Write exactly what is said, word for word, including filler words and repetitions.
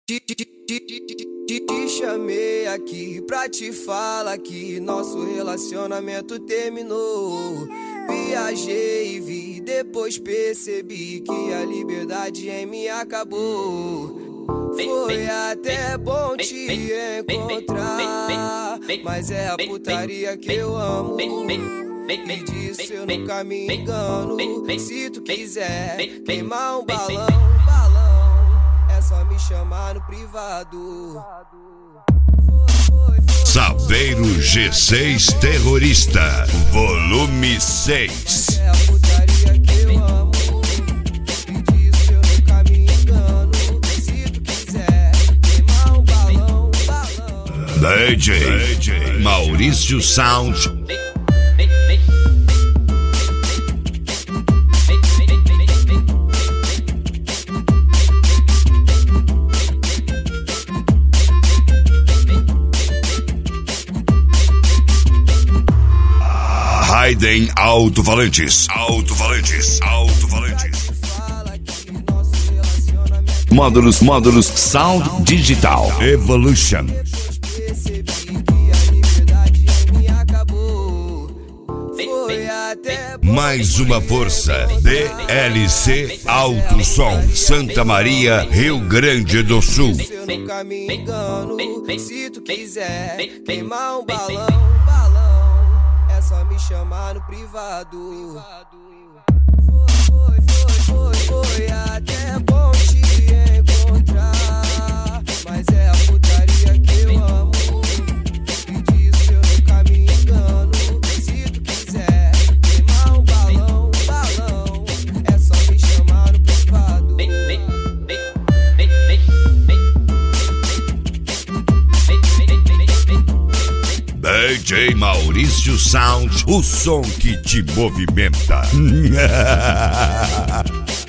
Te, te, te, te, te chamei aqui pra te falar que nosso relacionamento terminou. Viajei e vi, depois percebi que a liberdade em mim acabou. Foi até bom te encontrar, mas é a putaria que eu amo. E disso eu nunca me engano. Se tu quiser queimar um balão, é só me chamar no privado. Saveiro G seis Terrorista, volume seis. É a putaria que eu amo. E disso eu nunca me engano. Se tu quiser queimar um balão, balão. D J, D J Maurício Sound. Raiden Alto-Falantes, Alto-Falantes, Alto-Falantes. Módulos, módulos, Sound Digital Evolution. Mais uma força, D L C Alto Som, Santa Maria, Rio Grande do Sul. Eu nunca me engano. Se tu quiser queimar um balão, balão, é só me chamar no privado. Foi, foi, foi, foi até bom te encontrar, mas é a putaria que eu amo. E disso eu nunca me engano. Se tu quiser queimar um balão, balão, é só me chamar no privado. D J Maurício Sound, o som que te movimenta.